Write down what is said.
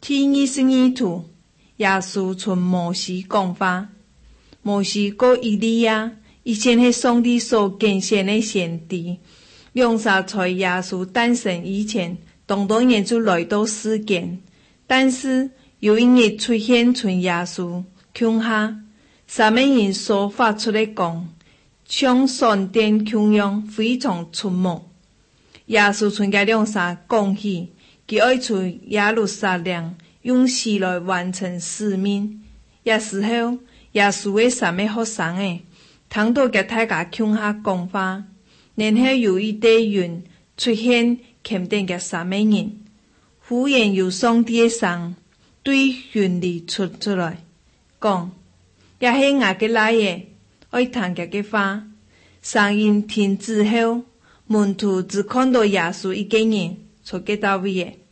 第22图，耶稣从摩西讲话。摩西和以利亚以前是上帝所拣选的先知，两者在耶稣诞生以前，当然就来到世间。但是有一日出现从耶稣腔下，三个人所发出的光，像闪电腔样非常出目。耶稣从这两者讲起，他要出耶路撒冷，用死来完成使命。那时候，耶稣的三个学生听到大家腔下讲话，然后有一堆云出现，看见这三个人，忽然有上帝的声对云里出来，讲：也是我的来的，爱听这个话。声音停止后，门徒只看到耶稣一个人，出去到位的。